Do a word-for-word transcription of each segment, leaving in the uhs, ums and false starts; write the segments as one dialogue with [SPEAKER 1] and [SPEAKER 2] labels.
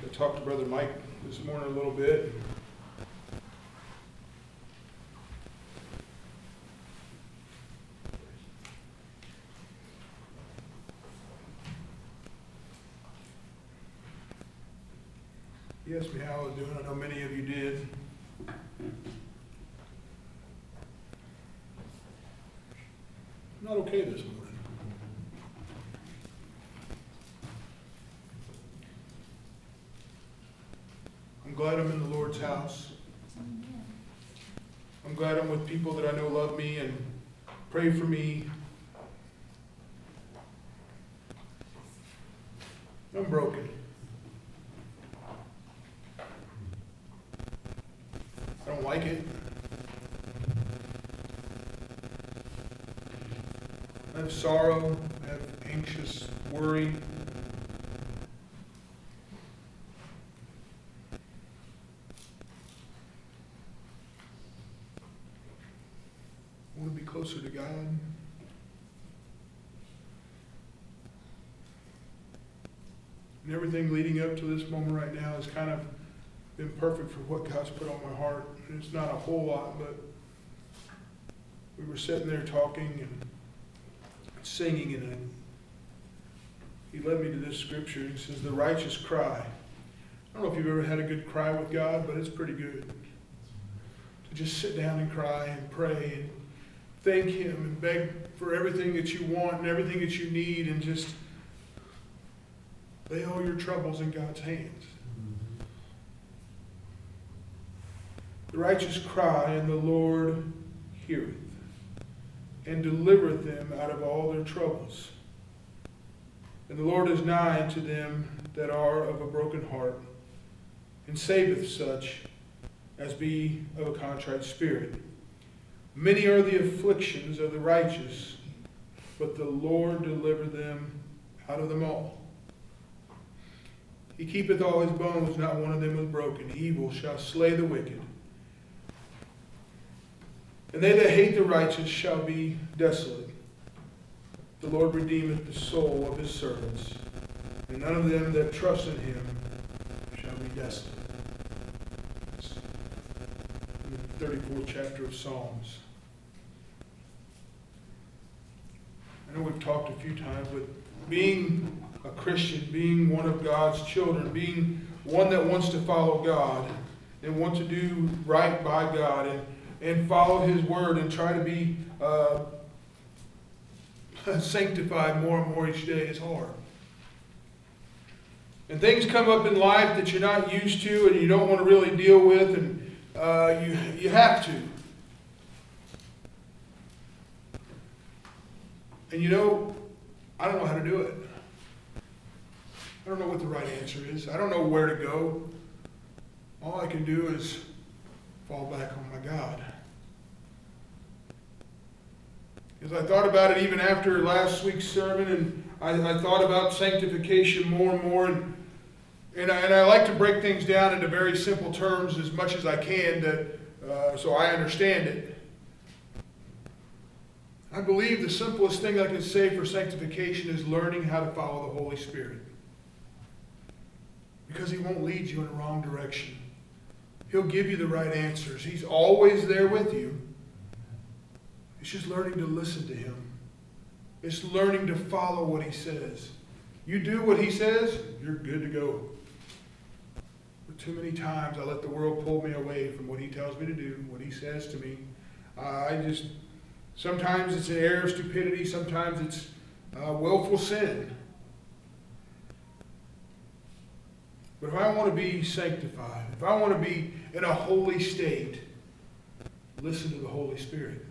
[SPEAKER 1] I talked to Brother Mike this morning a little bit. He asked me how I was doing. I know many of you did. I'm not okay this morning. I'm glad I'm in the Lord's house. I'm glad I'm with people that I know love me and pray for me. I'm broken. I don't like it. I have sorrow, I have anxious worry. I want to be closer to God. And everything leading up to this moment right now has kind of been perfect for what God's put on my heart. And it's not a whole lot, but we were sitting there talking and singing, and he led me to this scripture. He says, the righteous cry. I don't know if you've ever had a good cry with God, but it's pretty good. To just sit down and cry and pray and thank him and beg for everything that you want and everything that you need, and just lay all your troubles in God's hands. The righteous cry, and the Lord heareth, and delivereth them out of all their troubles. And the Lord is nigh unto them that are of a broken heart, and saveth such as be of a contrite spirit. Many are the afflictions of the righteous, but the Lord delivereth them out of them all. He keepeth all his bones, not one of them is broken. Evil shall slay the wicked. And they that hate the righteous shall be desolate. The Lord redeemeth the soul of his servants, and none of them that trust in him shall be desolate. It's in the thirty-fourth chapter of Psalms. I know we've talked a few times, but being a Christian, being one of God's children, being one that wants to follow God and want to do right by God and and follow his word and try to be uh, sanctified more and more each day is hard. And things come up in life that you're not used to and you don't want to really deal with, and uh, you, you have to. And you know, I don't know how to do it. I don't know what the right answer is. I don't know where to go. All I can do is fall back on my God. As I thought about it even after last week's sermon, and I, I thought about sanctification more and more, and, and, I, and I like to break things down into very simple terms as much as I can that, uh, so I understand it. I believe the simplest thing I can say for sanctification is learning how to follow the Holy Spirit. Because he won't lead you in the wrong direction. He'll give you the right answers. He's always there with you. It's just learning to listen to him. It's learning to follow what he says. You do what he says, you're good to go. But too many times I let the world pull me away from what he tells me to do, what he says to me. Uh, I just, sometimes it's an error of stupidity, sometimes it's uh, willful sin. But if I want to be sanctified, if I want to be in a holy state, listen to the Holy Spirit.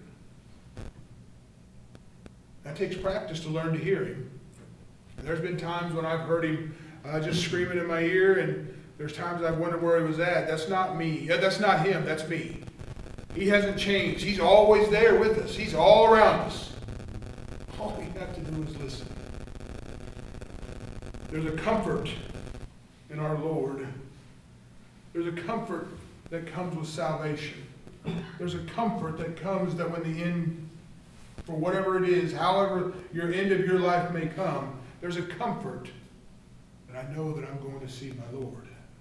[SPEAKER 1] That takes practice to learn to hear him. And there's been times when I've heard him uh, just screaming in my ear, and there's times I've wondered where he was at. That's not me. Yeah, that's not him. That's me. He hasn't changed. He's always there with us. He's all around us. All we have to do is listen. There's a comfort in our Lord. There's a comfort that comes with salvation. There's a comfort that comes that when the end, for whatever it is, however your end of your life may come, there's a comfort that I know that I'm going to see my Lord.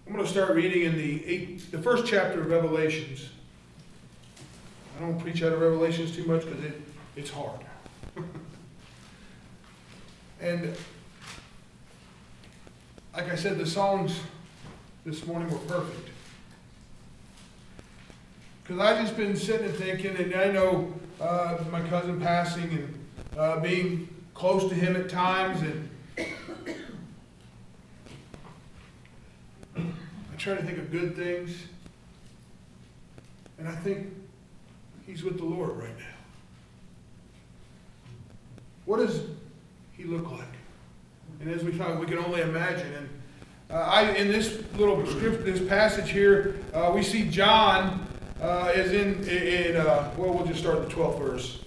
[SPEAKER 1] I'm going to start reading in the eight, the first chapter of Revelations. I don't preach out of Revelations too much because it, it's hard. And like I said, the songs this morning were perfect. Because I've just been sitting and thinking, and I know uh, my cousin passing and uh, being close to him at times, and I try to think of good things, and I think he's with the Lord right now. What does he look like? And as we talk, we can only imagine. And uh, I, in this little script, this passage here, uh, we see John uh, is in, in uh, well, we'll just start at the twelfth verse.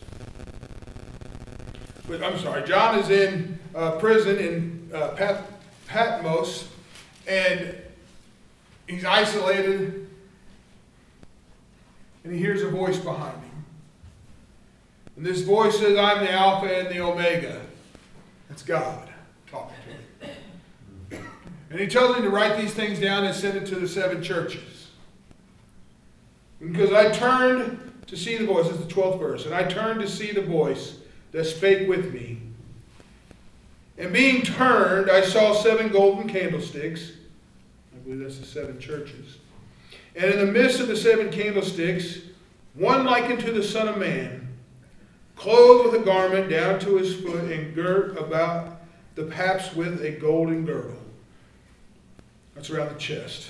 [SPEAKER 1] But I'm sorry, John is in uh, prison in uh, Pat, Patmos, and he's isolated, and he hears a voice behind him. And this voice says, I'm the Alpha and the Omega. That's God talking to him. And he tells him to write these things down and send it to the seven churches. Because I turned to see the voice, this is the twelfth verse, and I turned to see the voice that spake with me. And being turned, I saw seven golden candlesticks. I believe that's the seven churches. And in the midst of the seven candlesticks, one like unto the Son of Man, clothed with a garment down to his foot, and girt about the paps with a golden girdle. That's around the chest.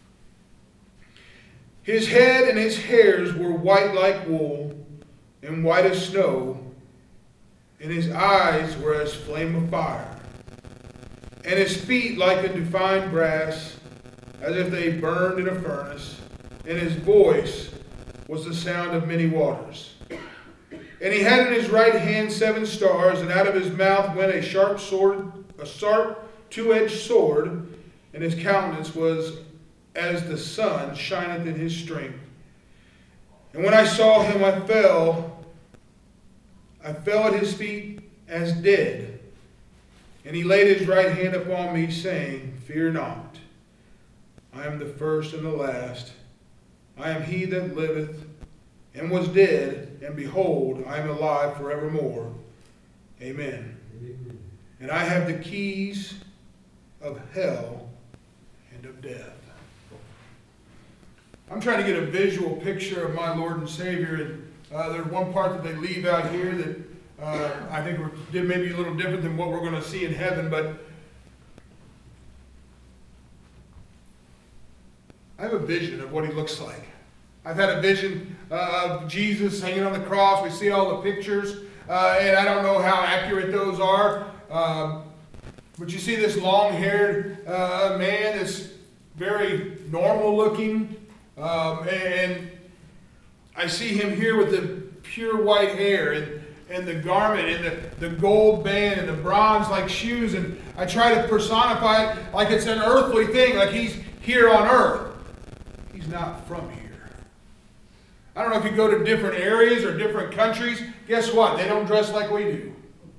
[SPEAKER 1] His head and his hairs were white like wool, and white as snow, and his eyes were as flame of fire, and his feet like unto fine brass, as if they burned in a furnace, and his voice was the sound of many waters. And he had in his right hand seven stars, and out of his mouth went a sharp sword, a sharp two-edged sword, and his countenance was as the sun shineth in his strength. And when I saw him, I fell, I fell at his feet as dead. And he laid his right hand upon me, saying, Fear not, I am the first and the last. I am he that liveth and was dead, and behold, I am alive forevermore. Amen. Amen. And I have the keys of hell and of death. I'm trying to get a visual picture of my Lord and Savior, and uh, there's one part that they leave out here that uh, I think did maybe a little different than what we're going to see in heaven, but I have a vision of what he looks like. I've had a vision uh, of Jesus hanging on the cross. We see all the pictures, uh, and I don't know how accurate those are. Um, but you see this long-haired uh, man that's very normal-looking, um, and I see him here with the pure white hair and, and the garment and the, the gold band and the bronze-like shoes, and I try to personify it like it's an earthly thing, like he's here on earth. He's not from here. I don't know if you go to different areas or different countries, guess what? They don't dress like we do.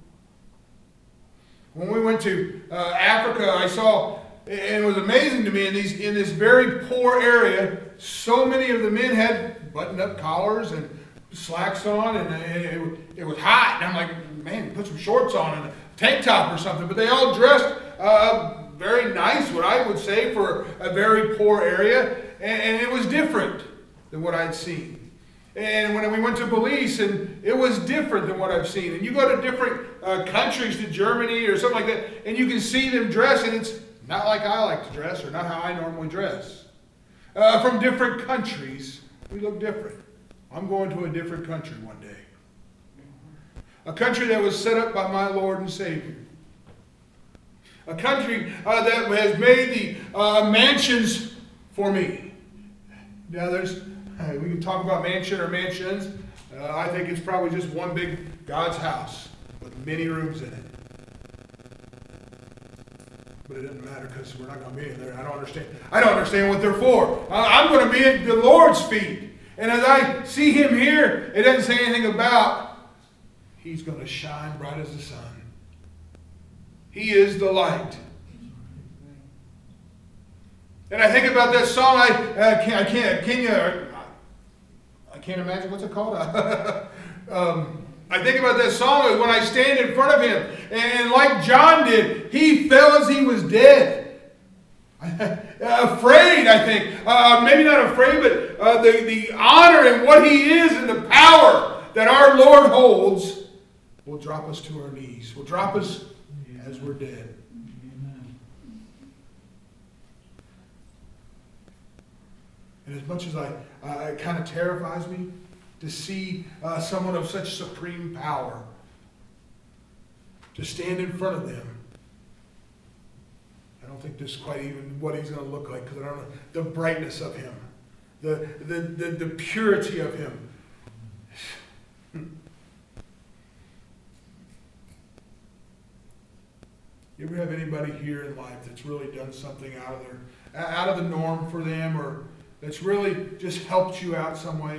[SPEAKER 1] When we went to uh, Africa, I saw, and it was amazing to me, in, these, in this very poor area, so many of the men had buttoned-up collars and slacks on, and it, it was hot. And I'm like, man, put some shorts on and a tank top or something. But they all dressed uh, very nice, what I would say, for a very poor area, and, and it was different than what I'd seen. And when we went to Belize, and it was different than what I've seen. And you go to different uh, countries, to Germany or something like that, and you can see them dress, and it's not like I like to dress, or not how I normally dress. Uh, from different countries, we look different. I'm going to a different country one day. A country that was set up by my Lord and Savior. A country uh, that has made the uh, mansions for me. Now there's... Uh, we can talk about mansion or mansions. Uh, I think it's probably just one big God's house with many rooms in it. But it doesn't matter because we're not going to be in there. I don't understand. I don't understand what they're for. Uh, I'm going to be at the Lord's feet. And as I see him here, it doesn't say anything about he's going to shine bright as the sun. He is the light. And I think about that song. I uh, can't. I can't. Can you? I can't imagine what's it called. um, I think about that song when I stand in front of Him, and like John did, he fell as he was dead, afraid. I think uh, maybe not afraid, but uh, the the honor and what He is and the power that our Lord holds will drop us to our knees. Will drop us as we're dead. And as much as I, uh, it kind of terrifies me to see uh, someone of such supreme power, to stand in front of them, I don't think this is quite even what He's going to look like, because I don't know the brightness of Him, the, the, the, the purity of Him. You ever have anybody here in life that's really done something out of their, out of the norm for them, or that's really just helped you out some way?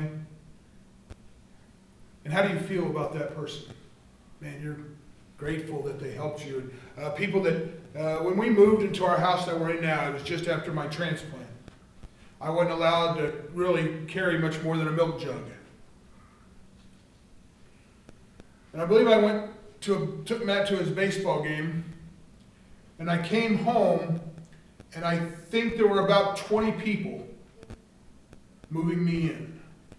[SPEAKER 1] And how do you feel about that person? Man, you're grateful that they helped you. Uh, people that, uh, when we moved into our house that we're in now, it was just after my transplant. I wasn't allowed to really carry much more than a milk jug. And I believe I went to took Matt to his baseball game, and I came home, and I think there were about twenty people moving me in.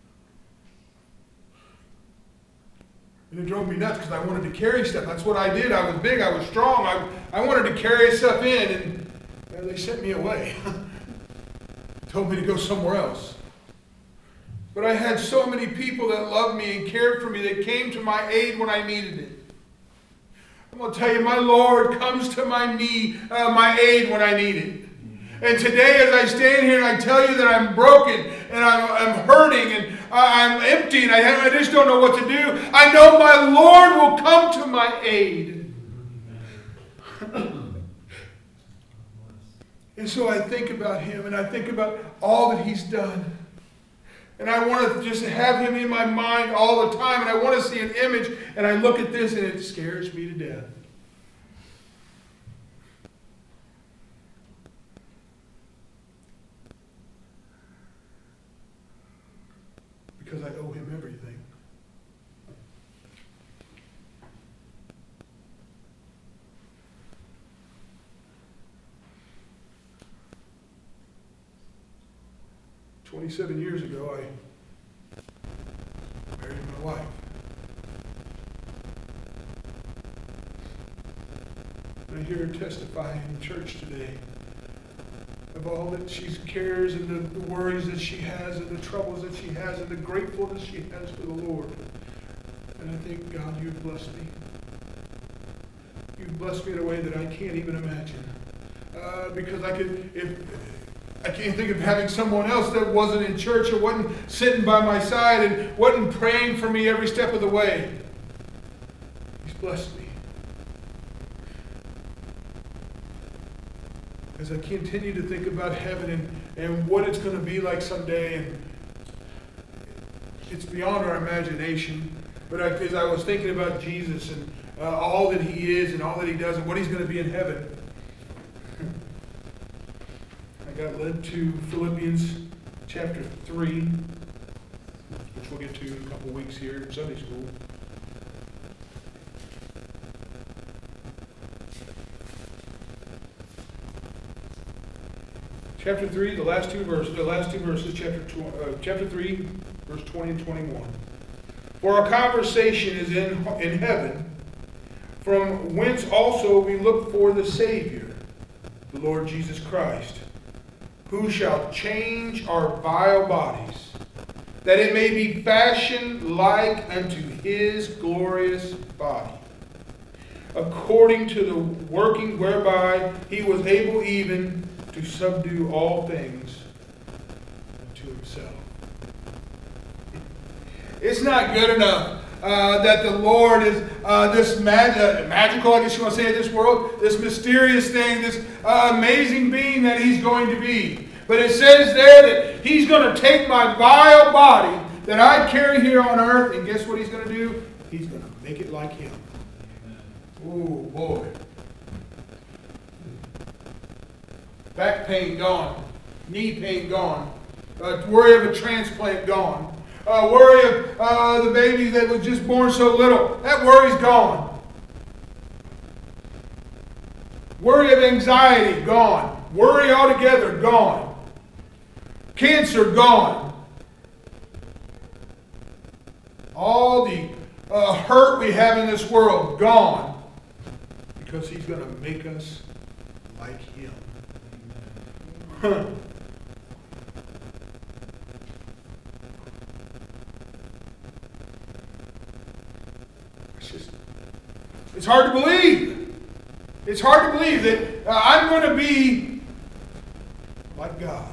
[SPEAKER 1] And it drove me nuts because I wanted to carry stuff. That's what I did. I was big. I was strong. I, I wanted to carry stuff in, and you know, they sent me away. Told me to go somewhere else. But I had so many people that loved me and cared for me that came to my aid when I needed it. I'm going to tell you, my Lord comes to my need, uh, my aid when I need it. And today, as I stand here and I tell you that I'm broken and I'm, I'm hurting and I'm empty and I, have, I just don't know what to do, I know my Lord will come to my aid. And so I think about Him and I think about all that He's done. And I want to just have Him in my mind all the time. And I want to see an image. And I look at this and it scares me to death. Because I owe Him everything. Twenty-seven years ago, I married my wife. And I hear her testify in church today of all that she cares and the, the worries that she has and the troubles that she has and the gratefulness she has for the Lord. And I think, God, you've blessed me. You've blessed me in a way that I can't even imagine. Uh, because I could, if I can't think of having someone else that wasn't in church or wasn't sitting by my side and wasn't praying for me every step of the way. He's blessed me. As I continue to think about heaven and, and what it's going to be like someday, and it's beyond our imagination. But I, as I was thinking about Jesus and uh, all that He is and all that He does and what He's going to be in heaven, I got led to Philippians chapter three, which we'll get to in a couple weeks here in Sunday school. Chapter three, the last two verses, the last two verses, chapter tw- uh, chapter three, verse twenty and twenty-one. For our conversation is in in heaven, from whence also we look for the Savior, the Lord Jesus Christ, who shall change our vile bodies, that it may be fashioned like unto His glorious body, according to the working whereby He was able even to subdue all things unto Himself. It's not good enough uh, that the Lord is uh, this mag- uh, magical, I guess you want to say, in this world, this mysterious thing, this uh, amazing being that He's going to be. But it says there that He's going to take my vile body that I carry here on earth, and guess what He's going to do? He's going to make it like Him. Oh, boy. Back pain gone. knee pain gone. Uh, worry of a transplant gone. Uh, worry of uh, the baby that was just born so little. That worry's gone. Worry of anxiety gone. Worry altogether gone. Cancer gone. All the uh, hurt we have in this world gone. Because He's going to make us like Him. Huh. It's just, it's hard to believe. It's hard to believe that uh, I'm going to be like God.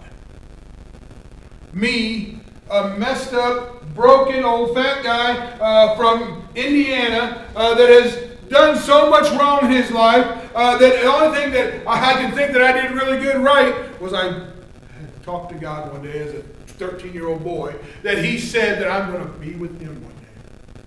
[SPEAKER 1] Me, a messed up, broken, old fat guy uh, from Indiana uh, that has done so much wrong in his life uh, that the only thing that I can think that I did really good right was I talked to God one day as a thirteen-year-old boy that He said that I'm going to be with Him one day.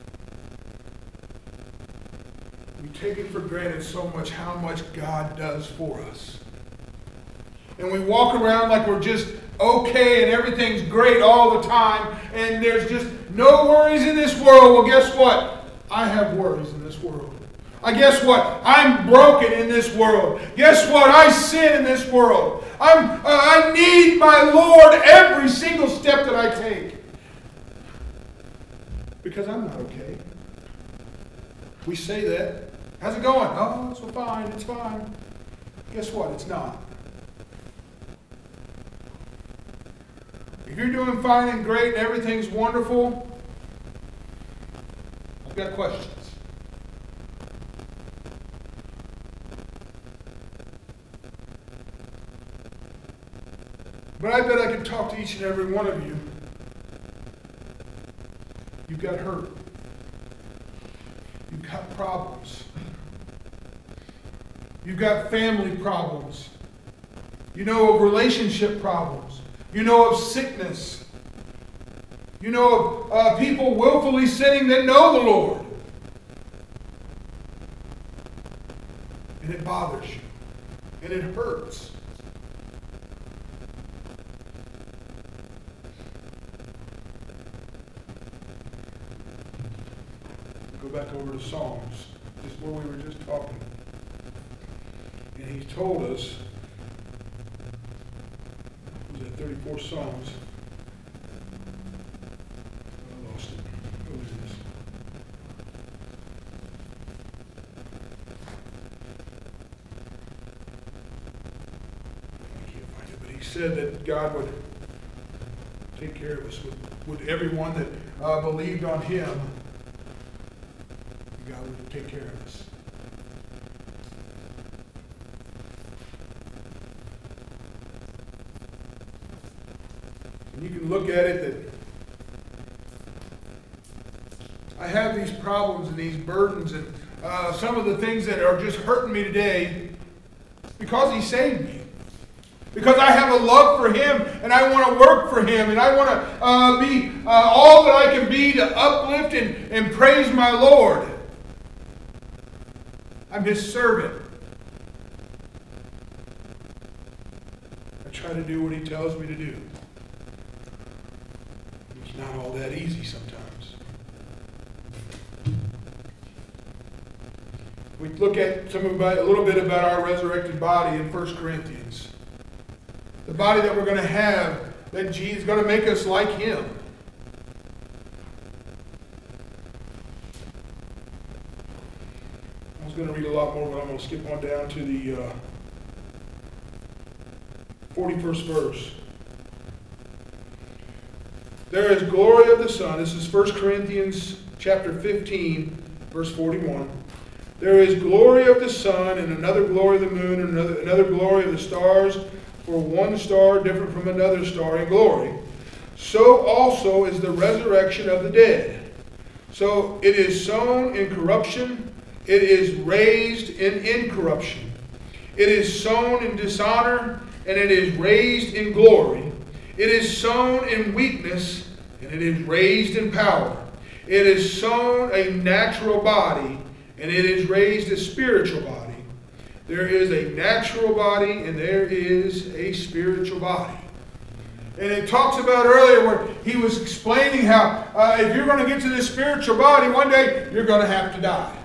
[SPEAKER 1] We take it for granted so much how much God does for us. And we walk around like we're just okay and everything's great all the time and there's just no worries in this world. Well, guess what? I have worries in this world. I guess what? I'm broken in this world. Guess what? I sin in this world. I'm, uh, I need my Lord every single step that I take. Because I'm not okay. We say that. How's it going? Oh, it's fine. It's fine. Guess what? It's not. If you're doing fine and great and everything's wonderful, I've got questions. But I bet I can talk to each and every one of you. You've got hurt. You've got problems. You've got family problems. You know of relationship problems. You know of sickness. You know of uh, people willfully sinning that know the Lord. And it bothers you. And it hurts. Go back over to Psalms, just where we were just talking. And He told us, was that thirty-four Psalms? I lost it. What was this? I can't find it, but He said that God would take care of us, would, would everyone that uh, believed on Him, God would take care of us. And you can look at it that I have these problems and these burdens and uh, some of the things that are just hurting me today because He saved me. Because I have a love for Him and I want to work for Him and I want to uh, be uh, all that I can be to uplift and, and praise my Lord. I'm His servant. I try to do what He tells me to do. It's not all that easy sometimes. We look at some about, a little bit about our resurrected body in First Corinthians. The body that we're going to have, that Jesus is going to make us like Him. I was going to read a lot more, but I'm going to skip on down to the uh, forty-first verse. There is glory of the sun. This is First Corinthians chapter fifteen, verse forty-one. There is glory of the sun, and another glory of the moon, and another, another glory of the stars, for one star different from another star in glory. So also is the resurrection of the dead. So it is sown in corruption, it is raised in incorruption. It is sown in dishonor, and it is raised in glory. It is sown in weakness, and it is raised in power. It is sown a natural body, and it is raised a spiritual body. There is a natural body and there is a spiritual body. And it talks about earlier where he was explaining how uh, if you're going to get to this spiritual body, one day you're going to have to die.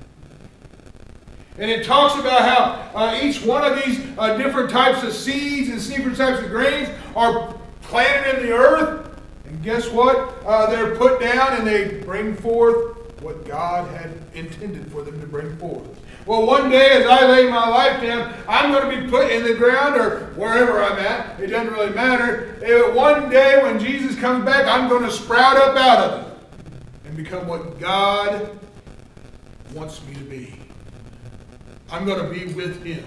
[SPEAKER 1] And it talks about how uh, each one of these uh, different types of seeds and different types of grains are planted in the earth. And guess what? Uh, they're put down and they bring forth what God had intended for them to bring forth. Well, one day as I lay my life down, I'm going to be put in the ground or wherever I'm at. It doesn't really matter. And one day when Jesus comes back, I'm going to sprout up out of it and become what God wants me to be. I'm going to be with Him.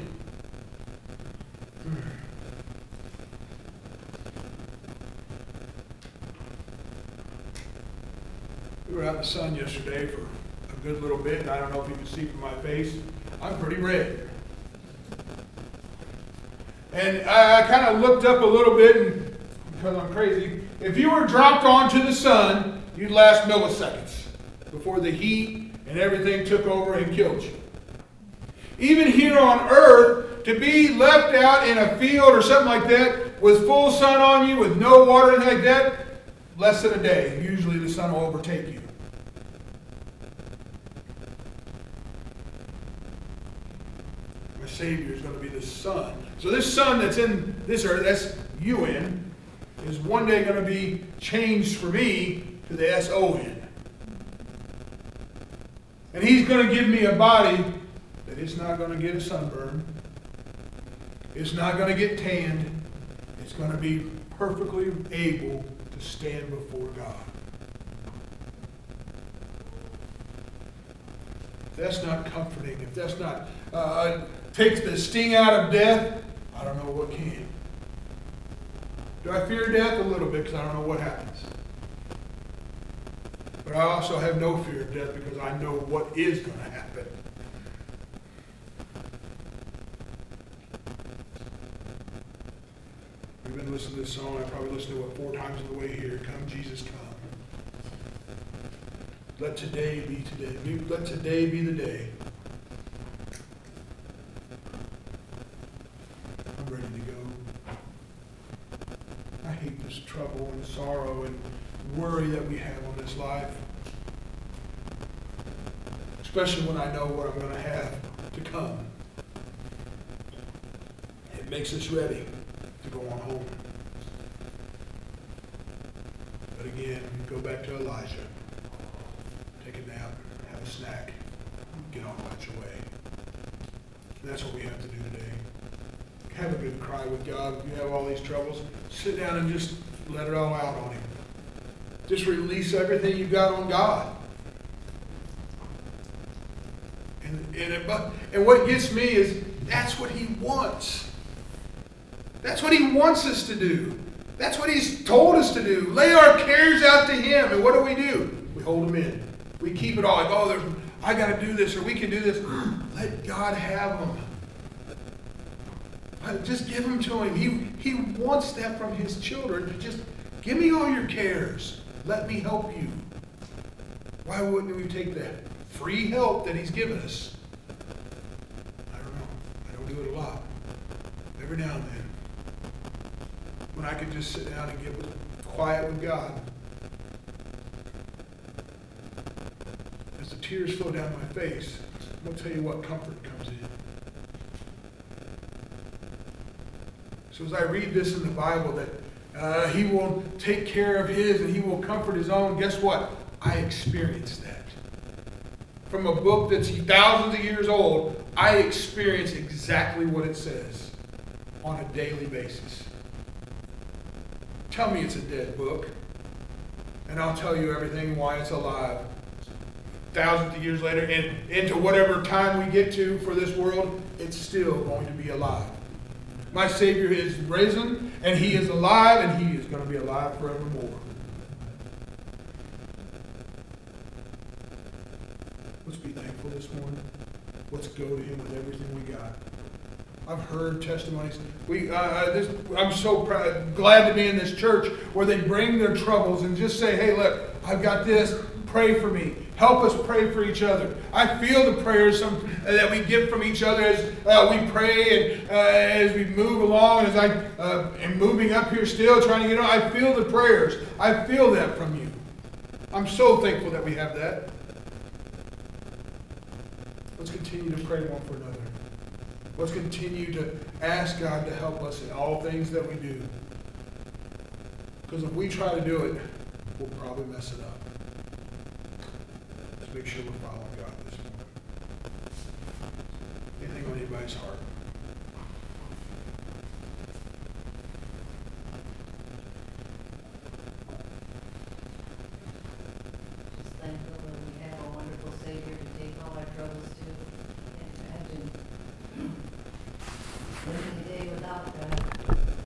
[SPEAKER 1] We were out in the sun yesterday for a good little bit, and I don't know if you can see from my face, I'm pretty red. And I kind of looked up a little bit, and because I'm crazy, if you were dropped onto the sun, you'd last milliseconds before the heat and everything took over and killed you. Even here on earth, to be left out in a field or something like that with full sun on you, with no water or anything like that, less than a day. Usually the sun will overtake you. My Savior is going to be the sun. So this sun that's in this earth, that's U N, is one day going to be changed for me to the S O N. And He's going to give me a body that is not going to get a sunburn. It's not going to get tanned. It's going to be perfectly able to stand before God. If that's not comforting, if that's not uh, takes the sting out of death, I don't know what can. Do I fear death? A little bit, because I don't know what happens. But I also have no fear of death because I know what is going to happen. We've been listening to this song. I probably listened to it four times on the way here. Come, Jesus, come. Let today be today. Let today be the day. I'm ready to go. I hate this trouble and sorrow and worry that we have on this life. Especially when I know what I'm going to have to come. It makes us ready to go on home. But again, go back to Elijah. Take a nap, have a snack, get on about your way. And that's what we have to do today. Have a good cry with God. If you have all these troubles, sit down and just let it all out on Him. Just release everything you've got on God. And, and, it, and what gets me is that's what He wants. That's what He wants us to do. That's what He's told us to do. Lay our cares out to Him. And what do we do? We hold them in. We keep it all. Like, oh, there's, I got to do this or we can do this. Let God have them. Just give them to Him. He, he wants that from His children. To just give me all your cares. Let me help you. Why wouldn't we take that free help that He's given us? I don't know. I don't do it a lot. Every now and then. When I could just sit down and get quiet with God. As the tears flow down my face, I'll tell you what comfort comes in. So as I read this in the Bible that uh, He will take care of His and He will comfort His own, guess what? I experienced that. From a book that's thousands of years old, I experience exactly what it says on a daily basis. Tell me it's a dead book, and I'll tell you everything why it's alive. Thousands of years later, and into whatever time we get to for this world, it's still going to be alive. My Savior is risen, and He is alive, and He is going to be alive forevermore. Let's be thankful this morning. Let's go to Him with everything we got. I've heard testimonies. We, uh, this, I'm so proud, glad to be in this church where they bring their troubles and just say, hey, look, I've got this. Pray for me. Help us pray for each other. I feel the prayers some, uh, that we get from each other as uh, we pray and uh, as we move along. As I uh, am moving up here still, trying to get on, I feel the prayers. I feel that from you. I'm so thankful that we have that. Let's continue to pray one for another. Let's continue to ask God to help us in all things that we do. Because if we try to do it, we'll probably mess it up. Let's make sure we're following God this morning. Anything on anybody's heart?
[SPEAKER 2] Just thankful that we have a wonderful Savior to take all our troubles to. Can't imagine living a day without God.